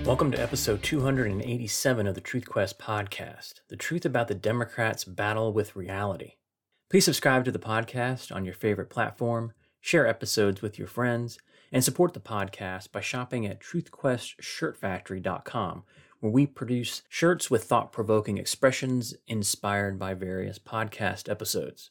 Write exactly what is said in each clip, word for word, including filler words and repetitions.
Welcome to episode two hundred eighty-seven of the Truth Quest podcast, the truth about the Democrats' battle with reality. Please subscribe to the podcast on your favorite platform, share episodes with your friends, and support the podcast by shopping at truth quest shirt factory dot com, where we produce shirts with thought-provoking expressions inspired by various podcast episodes.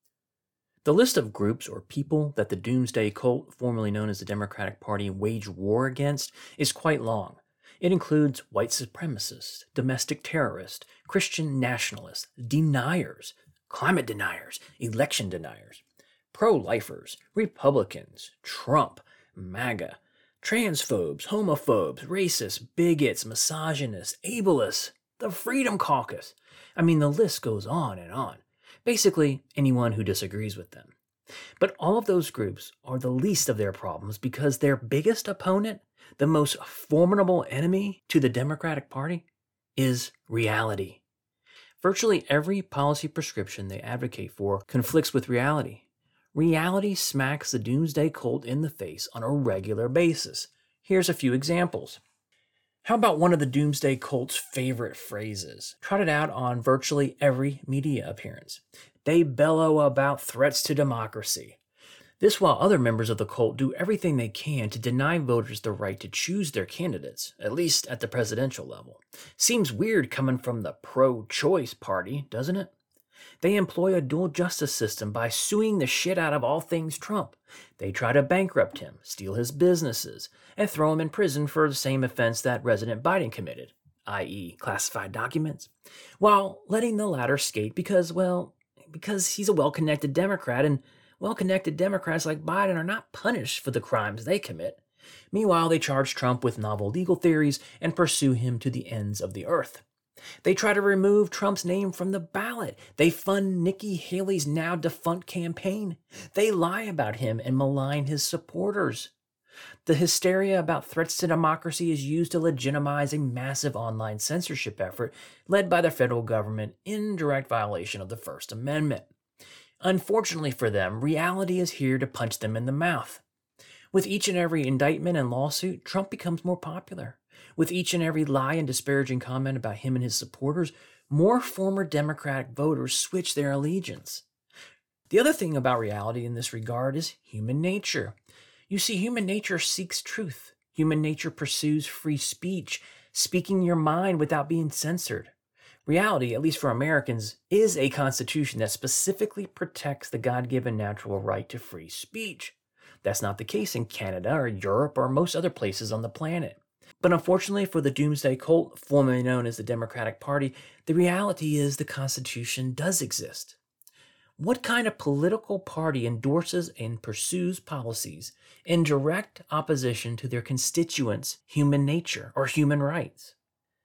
The list of groups or people that the Doomsday Cult, formerly known as the Democratic Party, wage war against is quite long. It includes white supremacists, domestic terrorists, Christian nationalists, deniers, climate deniers, election deniers, pro-lifers, Republicans, Trump, MAGA, transphobes, homophobes, racists, bigots, misogynists, ableists, the Freedom Caucus. I mean, the list goes on and on. Basically, anyone who disagrees with them. But all of those groups are the least of their problems because their biggest opponent, the most formidable enemy to the Democratic Party, is reality. Virtually every policy prescription they advocate for conflicts with reality. Reality smacks the Doomsday Cult in the face on a regular basis. Here's a few examples. How about one of the Doomsday Cult's favorite phrases, trotted out on virtually every media appearance? They bellow about threats to democracy. This while other members of the cult do everything they can to deny voters the right to choose their candidates, at least at the presidential level. Seems weird coming from the pro-choice party, doesn't it? They employ a dual justice system by suing the shit out of all things Trump. They try to bankrupt him, steal his businesses, and throw him in prison for the same offense that President Biden committed, that is classified documents, while letting the latter skate because, well, because he's a well-connected Democrat, and well-connected Democrats like Biden are not punished for the crimes they commit. Meanwhile, they charge Trump with novel legal theories and pursue him to the ends of the earth. They try to remove Trump's name from the ballot. They fund Nikki Haley's now defunct campaign. They lie about him and malign his supporters. The hysteria about threats to democracy is used to legitimize a massive online censorship effort led by the federal government in direct violation of the First Amendment. Unfortunately for them, reality is here to punch them in the mouth. With each and every indictment and lawsuit, Trump becomes more popular. With each and every lie and disparaging comment about him and his supporters, more former Democratic voters switch their allegiance. The other thing about reality in this regard is human nature. You see, human nature seeks truth. Human nature pursues free speech, speaking your mind without being censored. Reality, at least for Americans, is a constitution that specifically protects the God-given natural right to free speech. That's not the case in Canada or Europe or most other places on the planet. But unfortunately for the Doomsday Cult, formerly known as the Democratic Party, the reality is the Constitution does exist. What kind of political party endorses and pursues policies in direct opposition to their constituents' human nature or human rights?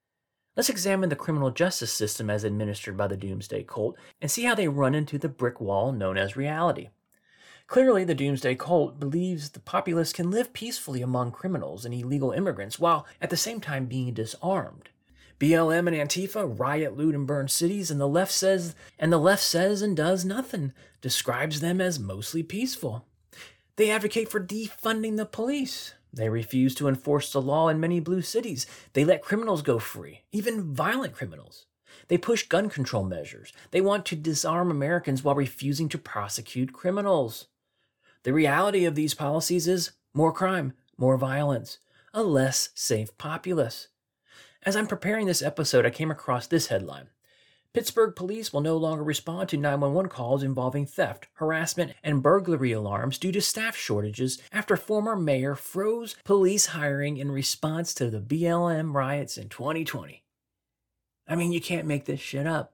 Let's examine the criminal justice system as administered by the Doomsday Cult and see how they run into the brick wall known as reality. Clearly, the Doomsday Cult believes the populace can live peacefully among criminals and illegal immigrants while at the same time being disarmed. B L M and Antifa riot, loot, and burn cities, and the left says and the left says and does nothing, describes them as mostly peaceful. They advocate for defunding the police. They refuse to enforce the law in many blue cities. They let criminals go free, even violent criminals. They push gun control measures. They want to disarm Americans while refusing to prosecute criminals. The reality of these policies is more crime, more violence, a less safe populace. As I'm preparing this episode, I came across this headline. Pittsburgh police will no longer respond to nine one one calls involving theft, harassment, and burglary alarms due to staff shortages after former mayor froze police hiring in response to the B L M riots in twenty twenty. I mean, you can't make this shit up.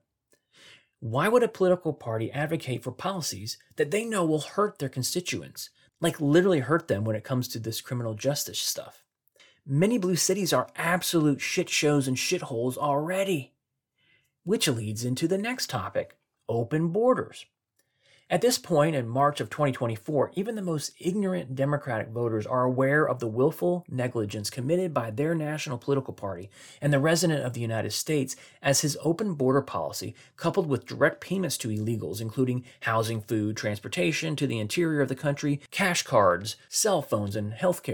Why would a political party advocate for policies that they know will hurt their constituents, like literally hurt them when it comes to this criminal justice stuff? Many blue cities are absolute shit shows and shitholes already. Which leads into the next topic, open borders. At this point in March of twenty twenty-four, even the most ignorant Democratic voters are aware of the willful negligence committed by their national political party and the resident of the United States as his open border policy, coupled with direct payments to illegals, including housing, food, transportation to the interior of the country, cash cards, cell phones, and healthcare,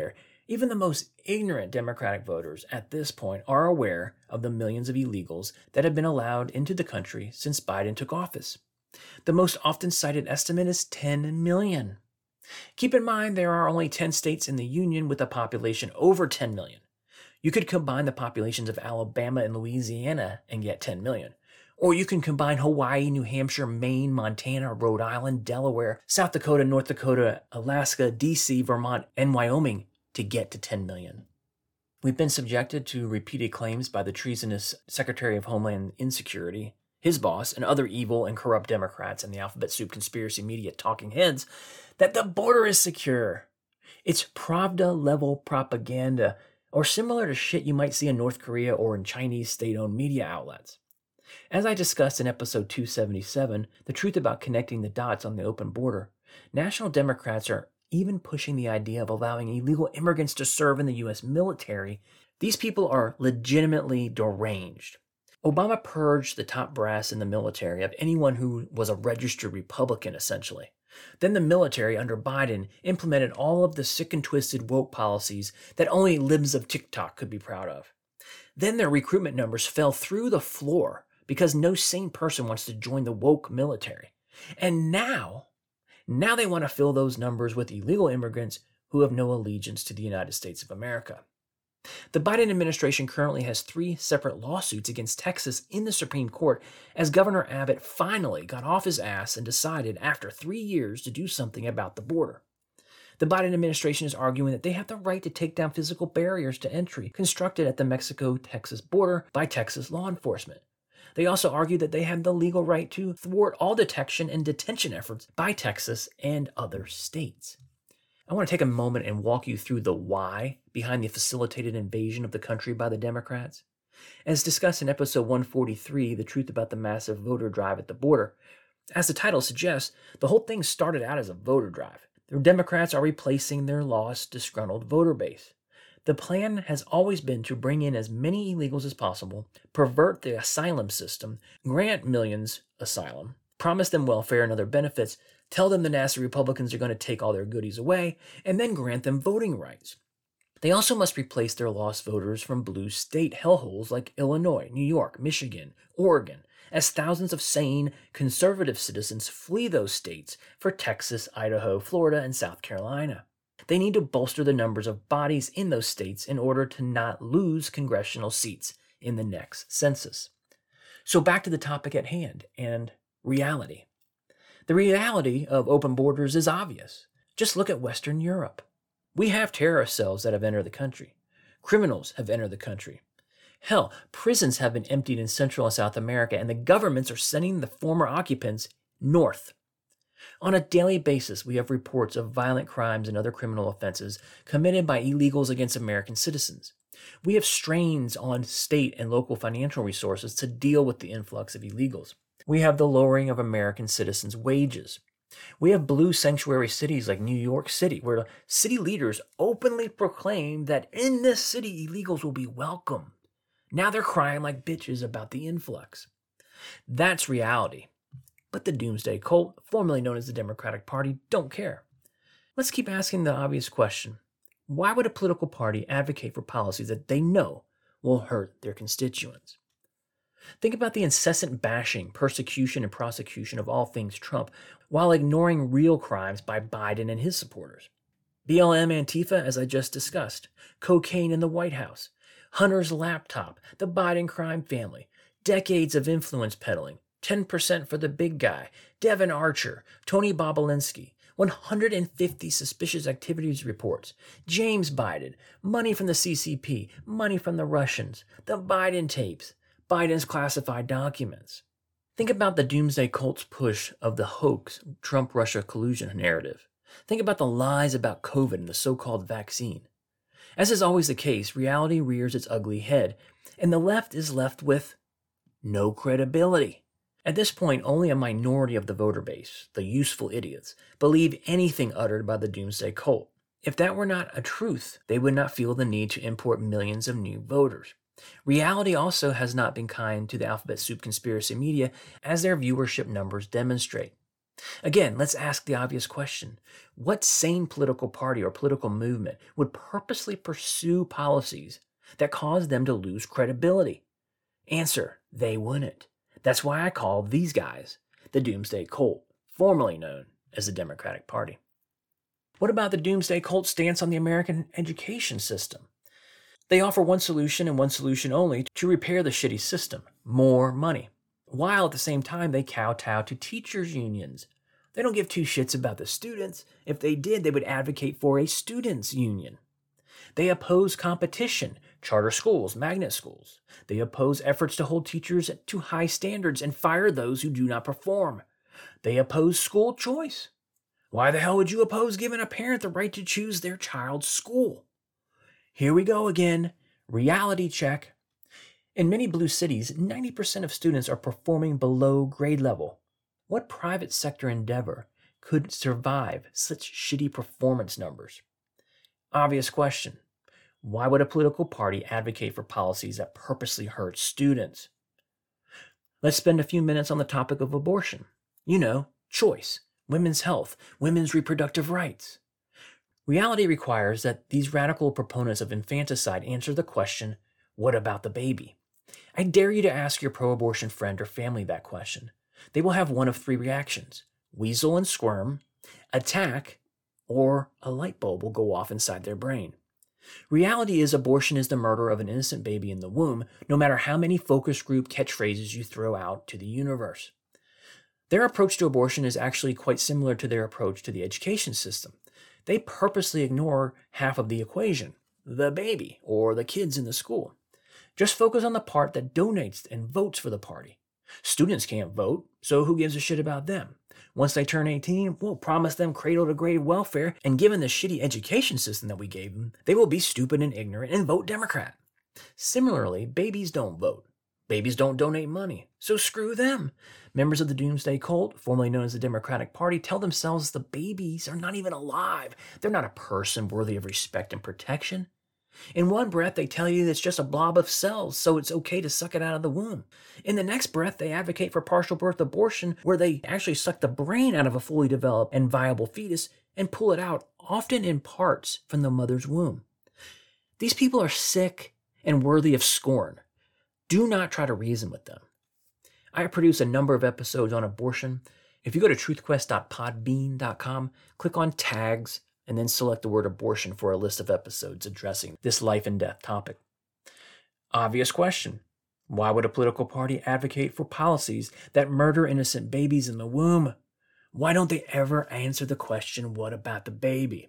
Even the most ignorant Democratic voters at this point are aware of the millions of illegals that have been allowed into the country since Biden took office. The most often cited estimate is ten million. Keep in mind there are only ten states in the Union with a population over ten million. You could combine the populations of Alabama and Louisiana and get ten million. Or you can combine Hawaii, New Hampshire, Maine, Montana, Rhode Island, Delaware, South Dakota, North Dakota, Alaska, D C, Vermont, and Wyoming to get to ten million. We've been subjected to repeated claims by the treasonous Secretary of Homeland Insecurity, his boss, and other evil and corrupt Democrats and the alphabet soup conspiracy media talking heads that the border is secure. It's Pravda-level propaganda, or similar to shit you might see in North Korea or in Chinese state-owned media outlets. As I discussed in episode two seventy-seven, The Truth About Connecting the Dots on the Open Border, national Democrats are even pushing the idea of allowing illegal immigrants to serve in the U S military. These people are legitimately deranged. Obama purged the top brass in the military of anyone who was a registered Republican, essentially. Then the military, under Biden, implemented all of the sick and twisted woke policies that only libs of TikTok could be proud of. Then their recruitment numbers fell through the floor because no sane person wants to join the woke military. And now, now they want to fill those numbers with illegal immigrants who have no allegiance to the United States of America. The Biden administration currently has three separate lawsuits against Texas in the Supreme Court as Governor Abbott finally got off his ass and decided after three years to do something about the border. The Biden administration is arguing that they have the right to take down physical barriers to entry constructed at the Mexico-Texas border by Texas law enforcement. They also argue that they have the legal right to thwart all detection and detention efforts by Texas and other states. I want to take a moment and walk you through the why behind the facilitated invasion of the country by the Democrats. As discussed in episode one forty-three, The Truth About the Massive Voter Drive at the Border, as the title suggests, the whole thing started out as a voter drive. The Democrats are replacing their lost, disgruntled voter base. The plan has always been to bring in as many illegals as possible, pervert the asylum system, grant millions asylum, promise them welfare and other benefits, tell them the nasty Republicans are going to take all their goodies away, and then grant them voting rights. They also must replace their lost voters from blue state hellholes like Illinois, New York, Michigan, Oregon, as thousands of sane, conservative citizens flee those states for Texas, Idaho, Florida, and South Carolina. They need to bolster the numbers of bodies in those states in order to not lose congressional seats in the next census. So back to the topic at hand and reality. The reality of open borders is obvious. Just look at Western Europe. We have terrorist cells that have entered the country. Criminals have entered the country. Hell, prisons have been emptied in Central and South America, and the governments are sending the former occupants north. On a daily basis, we have reports of violent crimes and other criminal offenses committed by illegals against American citizens. We have strains on state and local financial resources to deal with the influx of illegals. We have the lowering of American citizens' wages. We have blue sanctuary cities like New York City, where city leaders openly proclaim that in this city, illegals will be welcome. Now they're crying like bitches about the influx. That's reality. But the doomsday cult, formerly known as the Democratic Party, don't care. Let's keep asking the obvious question. Why would a political party advocate for policies that they know will hurt their constituents? Think about the incessant bashing, persecution, and prosecution of all things Trump while ignoring real crimes by Biden and his supporters. B L M Antifa, as I just discussed, cocaine in the White House, Hunter's laptop, the Biden crime family, decades of influence peddling, ten percent for the big guy, Devin Archer, Tony Bobulinski, one hundred fifty suspicious activities reports, James Biden, money from the C C P, money from the Russians, the Biden tapes, Biden's classified documents. Think about the doomsday cult's push of the hoax Trump-Russia collusion narrative. Think about the lies about COVID and the so-called vaccine. As is always the case, reality rears its ugly head, and the left is left with no credibility. At this point, only a minority of the voter base, the useful idiots, believe anything uttered by the doomsday cult. If that were not a truth, they would not feel the need to import millions of new voters. Reality also has not been kind to the alphabet soup conspiracy media, as their viewership numbers demonstrate. Again, let's ask the obvious question. What sane political party or political movement would purposely pursue policies that cause them to lose credibility? Answer, they wouldn't. That's why I call these guys the Doomsday Cult, formerly known as the Democratic Party. What about the Doomsday Cult stance on the American education system? They offer one solution and one solution only to repair the shitty system: more money. While at the same time they kowtow to teachers' unions. They don't give two shits about the students. If they did, they would advocate for a students' union. They oppose competition, charter schools, magnet schools. They oppose efforts to hold teachers to high standards and fire those who do not perform. They oppose school choice. Why the hell would you oppose giving a parent the right to choose their child's school? Here we go again. Reality check. In many blue cities, ninety percent of students are performing below grade level. What private sector endeavor could survive such shitty performance numbers? Obvious question. Why would a political party advocate for policies that purposely hurt students? Let's spend a few minutes on the topic of abortion. You know, choice, women's health, women's reproductive rights. Reality requires that these radical proponents of infanticide answer the question, what about the baby? I dare you to ask your pro-abortion friend or family that question. They will have one of three reactions: weasel and squirm, attack, or a light bulb will go off inside their brain. Reality is abortion is the murder of an innocent baby in the womb, no matter how many focus group catchphrases you throw out to the universe. Their approach to abortion is actually quite similar to their approach to the education system. They purposely ignore half of the equation, the baby or the kids in the school. Just focus on the part that donates and votes for the party. Students can't vote, so who gives a shit about them? Once they turn eighteen, we'll promise them cradle-to-grave welfare, and given the shitty education system that we gave them, they will be stupid and ignorant and vote Democrat. Similarly, babies don't vote. Babies don't donate money, so screw them. Members of the Doomsday Cult, formerly known as the Democratic Party, tell themselves the babies are not even alive. They're not a person worthy of respect and protection. In one breath, they tell you it's just a blob of cells, so it's okay to suck it out of the womb. In the next breath, they advocate for partial birth abortion, where they actually suck the brain out of a fully developed and viable fetus and pull it out, often in parts, from the mother's womb. These people are sick and worthy of scorn. Do not try to reason with them. I have produced a number of episodes on abortion. If you go to truth quest dot podbean dot com, click on tags, and then select the word abortion for a list of episodes addressing this life and death topic. Obvious question. Why would a political party advocate for policies that murder innocent babies in the womb? Why don't they ever answer the question, what about the baby?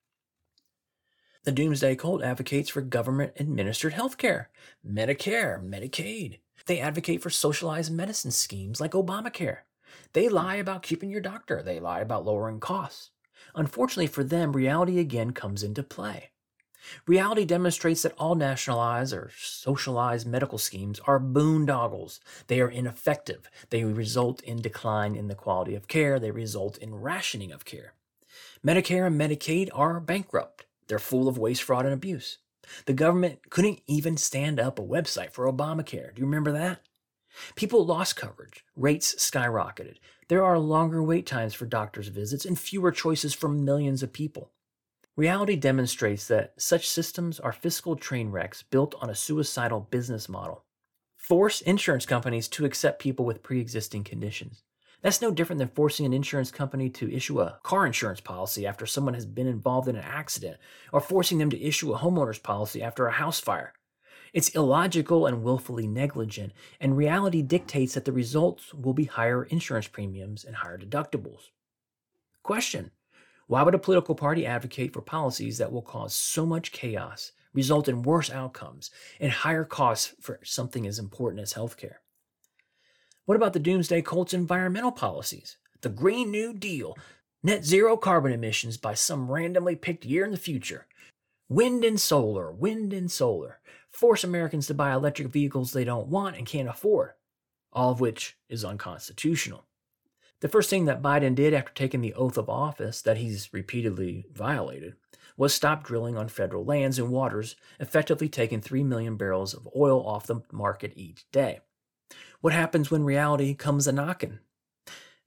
The Doomsday Cult advocates for government-administered healthcare, Medicare, Medicaid. They advocate for socialized medicine schemes like Obamacare. They lie about keeping your doctor. They lie about lowering costs. Unfortunately for them, reality again comes into play. Reality demonstrates that all nationalized or socialized medical schemes are boondoggles. They are ineffective. They result in decline in the quality of care. They result in rationing of care. Medicare and Medicaid are bankrupt. They're full of waste, fraud, and abuse. The government couldn't even stand up a website for Obamacare. Do you remember that? People lost coverage. Rates skyrocketed. There are longer wait times for doctor's visits and fewer choices for millions of people. Reality demonstrates that such systems are fiscal train wrecks built on a suicidal business model. Force insurance companies to accept people with pre-existing conditions. That's no different than forcing an insurance company to issue a car insurance policy after someone has been involved in an accident, or forcing them to issue a homeowner's policy after a house fire. It's illogical and willfully negligent, and reality dictates that the results will be higher insurance premiums and higher deductibles. Question: why would a political party advocate for policies that will cause so much chaos, result in worse outcomes, and higher costs for something as important as healthcare? What about the Doomsday Cult's environmental policies? The Green New Deal, net zero carbon emissions by some randomly picked year in the future. Wind and solar, wind and solar. Force Americans to buy electric vehicles they don't want and can't afford, all of which is unconstitutional. The first thing that Biden did after taking the oath of office that he's repeatedly violated was stop drilling on federal lands and waters, effectively taking three million barrels of oil off the market each day. What happens when reality comes a-knocking?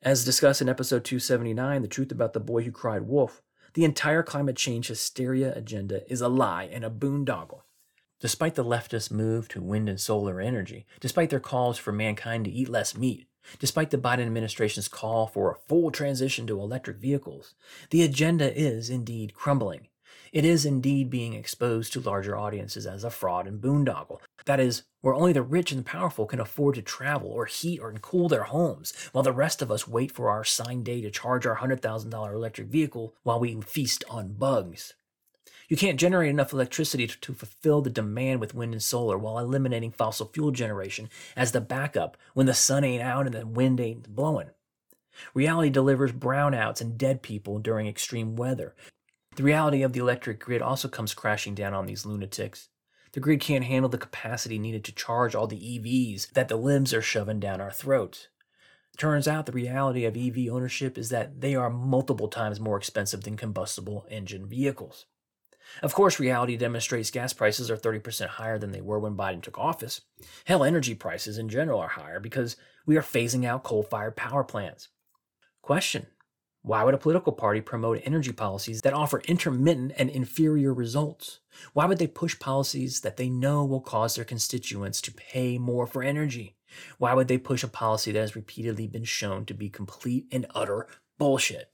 As discussed in episode two seventy-nine, The Truth About the Boy Who Cried Wolf, the entire climate change hysteria agenda is a lie and a boondoggle. Despite the leftist move to wind and solar energy, despite their calls for mankind to eat less meat, despite the Biden administration's call for a full transition to electric vehicles, the agenda is indeed crumbling. It is indeed being exposed to larger audiences as a fraud and boondoggle. That is, where only the rich and powerful can afford to travel or heat or cool their homes, while the rest of us wait for our assigned day to charge our one hundred thousand dollars electric vehicle while we feast on bugs. You can't generate enough electricity to, to fulfill the demand with wind and solar while eliminating fossil fuel generation as the backup when the sun ain't out and the wind ain't blowing. Reality delivers brownouts and dead people during extreme weather. The reality of the electric grid also comes crashing down on these lunatics. The grid can't handle the capacity needed to charge all the E Vs that the libs are shoving down our throats. Turns out the reality of E V ownership is that they are multiple times more expensive than combustible engine vehicles. Of course, reality demonstrates gas prices are thirty percent higher than they were when Biden took office. Hell, energy prices in general are higher because we are phasing out coal-fired power plants. Question: why would a political party promote energy policies that offer intermittent and inferior results? Why would they push policies that they know will cause their constituents to pay more for energy? Why would they push a policy that has repeatedly been shown to be complete and utter bullshit?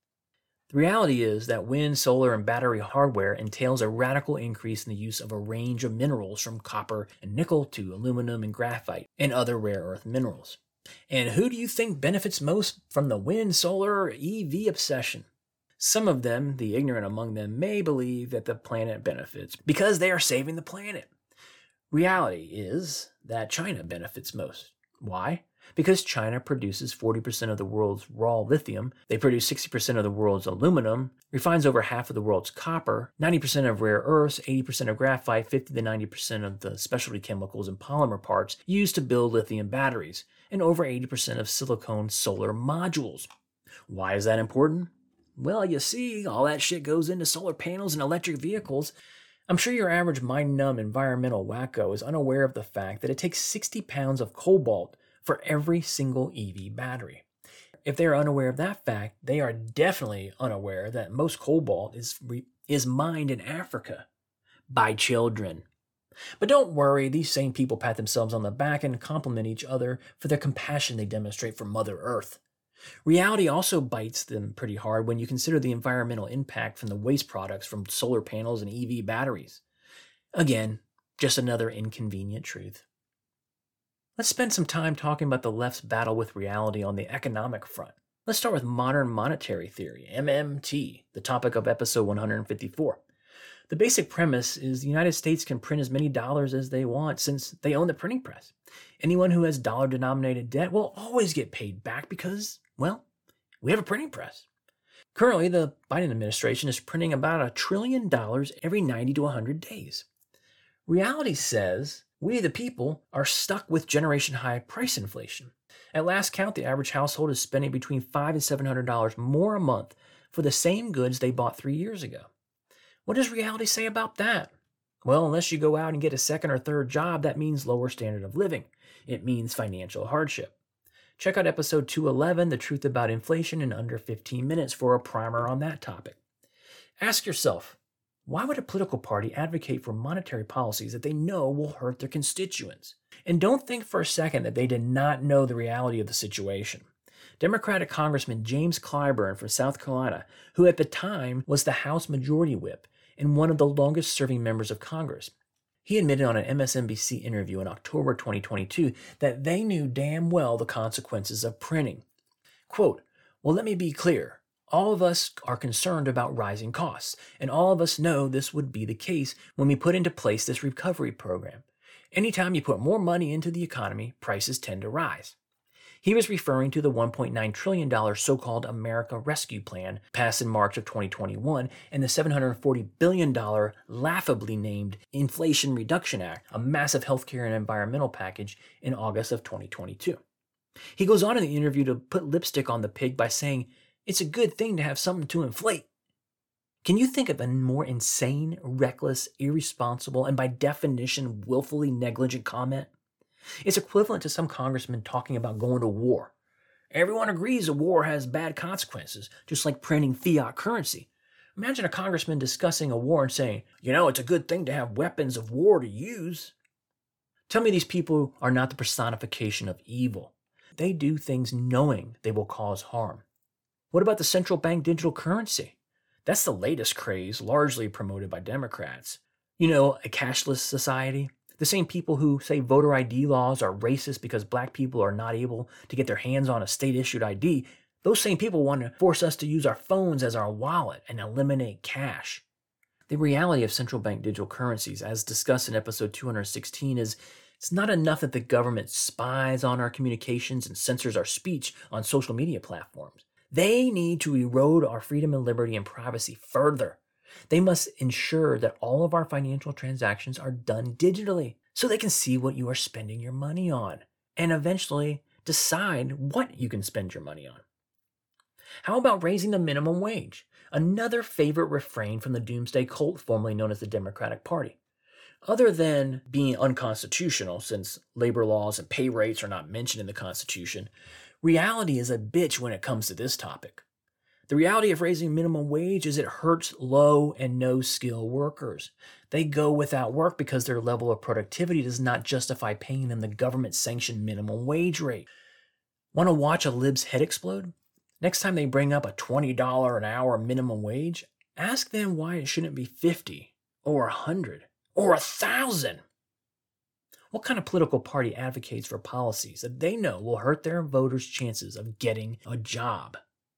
The reality is that wind, solar, and battery hardware entails a radical increase in the use of a range of minerals from copper and nickel to aluminum and graphite and other rare earth minerals. And who do you think benefits most from the wind, solar, or E V obsession? Some of them, the ignorant among them, may believe that the planet benefits because they are saving the planet. Reality is that China benefits most. Why? Because China produces forty percent of the world's raw lithium, they produce sixty percent of the world's aluminum, refines over half of the world's copper, ninety percent of rare earths, eighty percent of graphite, fifty to ninety percent of the specialty chemicals and polymer parts used to build lithium batteries, and over eighty percent of silicone solar modules. Why is that important? Well, you see, all that shit goes into solar panels and electric vehicles. I'm sure your average mind-numb environmental wacko is unaware of the fact that it takes sixty pounds of cobalt for every single E V battery. If they are unaware of that fact, they are definitely unaware that most cobalt is, re- is mined in Africa by children. But don't worry, these same people pat themselves on the back and compliment each other for their compassion they demonstrate for Mother Earth. Reality also bites them pretty hard when you consider the environmental impact from the waste products from solar panels and E V batteries. Again, just another inconvenient truth. Let's spend some time talking about the left's battle with reality on the economic front. Let's start with modern monetary theory, M M T, the topic of episode one hundred fifty-four. The basic premise is the United States can print as many dollars as they want since they own the printing press. Anyone who has dollar-denominated debt will always get paid back because, well, we have a printing press. Currently, the Biden administration is printing about a trillion dollars every ninety to one hundred days. Reality says we, the people, are stuck with generation-high price inflation. At last count, the average household is spending between five hundred dollars and seven hundred dollars more a month for the same goods they bought three years ago. What does reality say about that? Well, unless you go out and get a second or third job, that means lower standard of living. It means financial hardship. Check out episode two eleven, The Truth About Inflation, in under fifteen minutes for a primer on that topic. Ask yourself, why would a political party advocate for monetary policies that they know will hurt their constituents? And don't think for a second that they did not know the reality of the situation. Democratic Congressman James Clyburn from South Carolina, who at the time was the House Majority Whip and one of the longest-serving members of Congress, he admitted on an M S N B C interview in October twenty twenty-two that they knew damn well the consequences of printing. Quote, "Well, let me be clear. All of us are concerned about rising costs, and all of us know this would be the case when we put into place this recovery program. Anytime you put more money into the economy, prices tend to rise." He was referring to the one point nine trillion dollars so-called America Rescue Plan passed in March of twenty twenty-one and the seven hundred forty billion dollars laughably named Inflation Reduction Act, a massive healthcare and environmental package, in August of twenty twenty-two. He goes on in the interview to put lipstick on the pig by saying, "It's a good thing to have something to inflate." Can you think of a more insane, reckless, irresponsible, and by definition willfully negligent comment? It's equivalent to some congressman talking about going to war. Everyone agrees a war has bad consequences, just like printing fiat currency. Imagine a congressman discussing a war and saying, you know, it's a good thing to have weapons of war to use. Tell me these people are not the personification of evil. They do things knowing they will cause harm. What about the central bank digital currency? That's the latest craze, largely promoted by Democrats. You know, a cashless society. The same people who say voter I D laws are racist because black people are not able to get their hands on a state-issued I D, those same people want to force us to use our phones as our wallet and eliminate cash. The reality of central bank digital currencies, as discussed in episode two hundred sixteen, is it's not enough that the government spies on our communications and censors our speech on social media platforms. They need to erode our freedom and liberty and privacy further. They must ensure that all of our financial transactions are done digitally so they can see what you are spending your money on and eventually decide what you can spend your money on. How about raising the minimum wage? Another favorite refrain from the doomsday cult formerly known as the Democratic Party. Other than being unconstitutional, since labor laws and pay rates are not mentioned in the Constitution, reality is a bitch when it comes to this topic. The reality of raising minimum wage is it hurts low and no skill workers. They go without work because their level of productivity does not justify paying them the government-sanctioned minimum wage rate. Want to watch a lib's head explode? Next time they bring up a twenty dollars an hour minimum wage, ask them why it shouldn't be fifty or one hundred or one thousand. What kind of political party advocates for policies that they know will hurt their voters' chances of getting a job?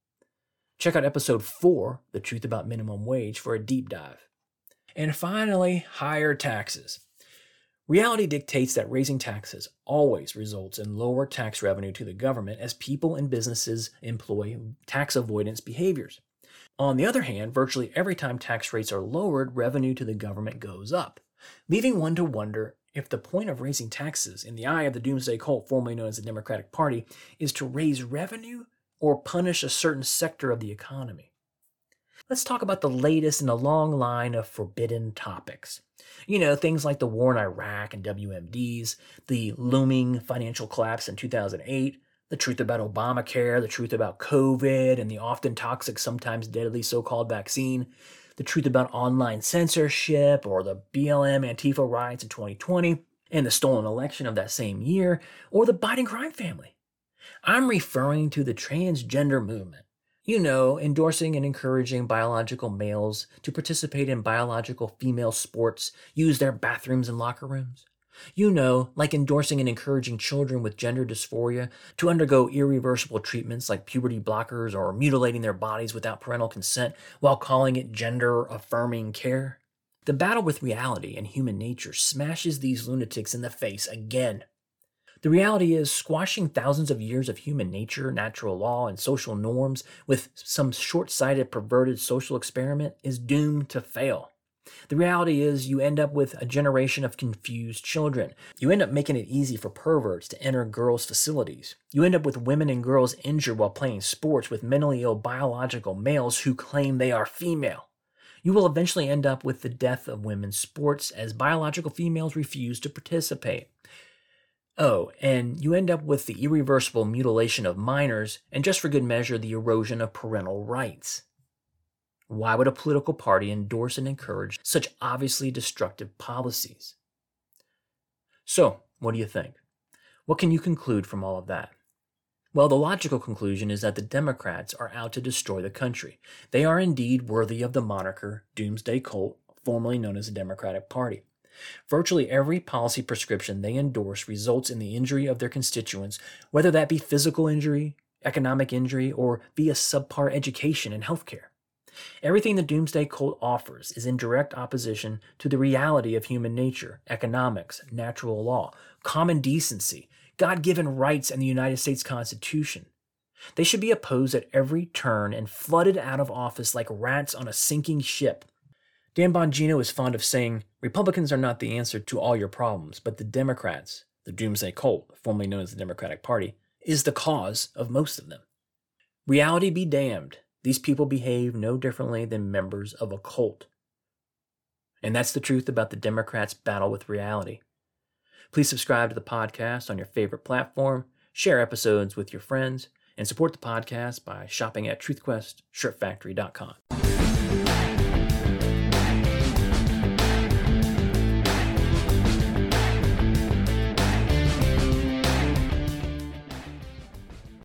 Check out episode four, The Truth About Minimum Wage, for a deep dive. And finally, higher taxes. Reality dictates that raising taxes always results in lower tax revenue to the government as people and businesses employ tax avoidance behaviors. On the other hand, virtually every time tax rates are lowered, revenue to the government goes up, leaving one to wonder if the point of raising taxes, in the eye of the doomsday cult formerly known as the Democratic Party, is to raise revenue or punish a certain sector of the economy. Let's talk about the latest in a long line of forbidden topics. You know, things like the war in Iraq and W M Ds, the looming financial collapse in two thousand eight, the truth about Obamacare, the truth about COVID and the often toxic, sometimes deadly so-called vaccine, the truth about online censorship or the B L M Antifa riots in twenty twenty and the stolen election of that same year, or the Biden crime family. I'm referring to the transgender movement. You know, endorsing and encouraging biological males to participate in biological female sports, use their bathrooms and locker rooms. You know, like endorsing and encouraging children with gender dysphoria to undergo irreversible treatments like puberty blockers or mutilating their bodies without parental consent while calling it gender-affirming care. The battle with reality and human nature smashes these lunatics in the face again. The reality is, squashing thousands of years of human nature, natural law, and social norms with some short-sighted, perverted social experiment is doomed to fail. The reality is, you end up with a generation of confused children. You end up making it easy for perverts to enter girls' facilities. You end up with women and girls injured while playing sports with mentally ill biological males who claim they are female. You will eventually end up with the death of women's sports as biological females refuse to participate. Oh, and you end up with the irreversible mutilation of minors, and just for good measure, the erosion of parental rights. Why would a political party endorse and encourage such obviously destructive policies? So, what do you think? What can you conclude from all of that? Well, the logical conclusion is that the Democrats are out to destroy the country. They are indeed worthy of the moniker doomsday cult, formerly known as the Democratic Party. Virtually every policy prescription they endorse results in the injury of their constituents, whether that be physical injury, economic injury, or via subpar education and healthcare. Everything the doomsday cult offers is in direct opposition to the reality of human nature, economics, natural law, common decency, God-given rights, and the United States Constitution. They should be opposed at every turn and flooded out of office like rats on a sinking ship. Dan Bongino is fond of saying, Republicans are not the answer to all your problems, but the Democrats, the doomsday cult, formerly known as the Democratic Party, is the cause of most of them. Reality be damned. These people behave no differently than members of a cult. And that's the truth about the Democrats' battle with reality. Please subscribe to the podcast on your favorite platform, share episodes with your friends, and support the podcast by shopping at truth quest shirt factory dot com.